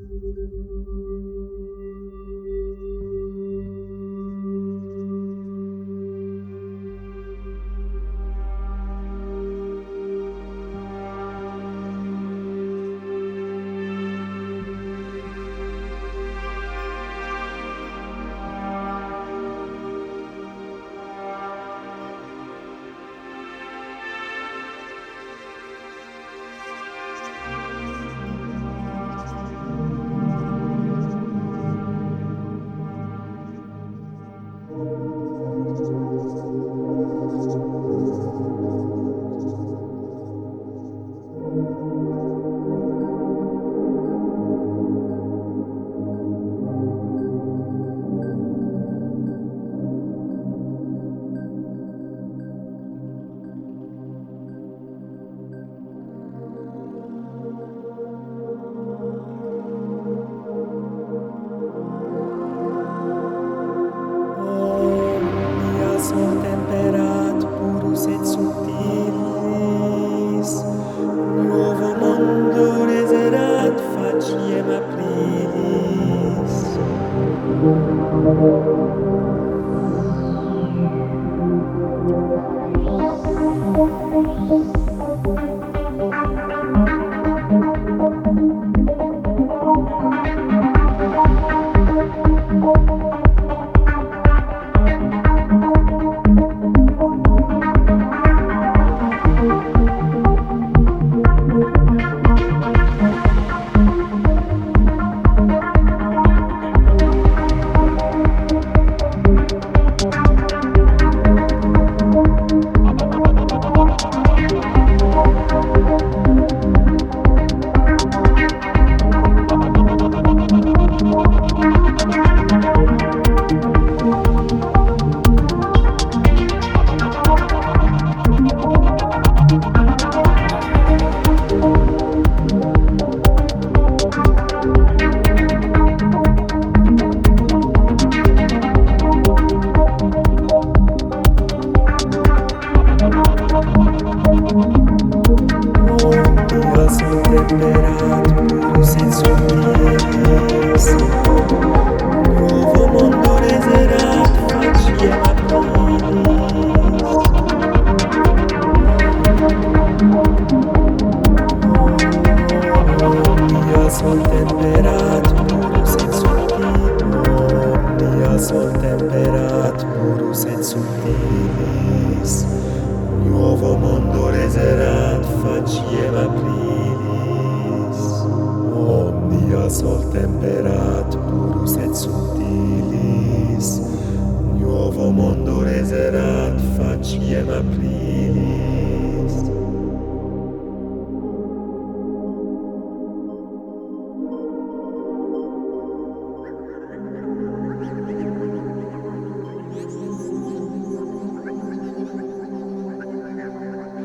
Temperat purus et subtilis, nuovo mondo reserat faciem aprilis. Temperat purus et subtilis, nuovo mondo reserat faciem aprilis. Omnia sol temperat purus et subtilis, omnia sol temperat purus et subtilis, nuovo mondo reserat faciem aprilis. Omnia sol temperat purus et subtilis, nuovo mondo reserat faciem aprilis.